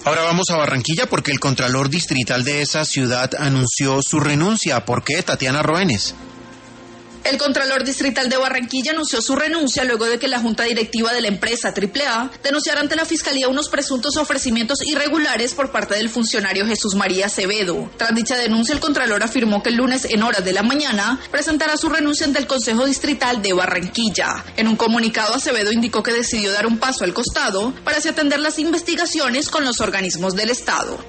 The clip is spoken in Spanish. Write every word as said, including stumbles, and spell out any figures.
Ahora vamos a Barranquilla porque el contralor distrital de esa ciudad anunció su renuncia. ¿Por qué, Tatiana Roenes? El Contralor Distrital de Barranquilla anunció su renuncia luego de que la Junta Directiva de la empresa Triple A denunciara ante la Fiscalía unos presuntos ofrecimientos irregulares por parte del funcionario Jesús María Acevedo. Tras dicha denuncia, el Contralor afirmó que el lunes en horas de la mañana presentará su renuncia ante el Consejo Distrital de Barranquilla. En un comunicado, Acevedo indicó que decidió dar un paso al costado para así atender las investigaciones con los organismos del Estado.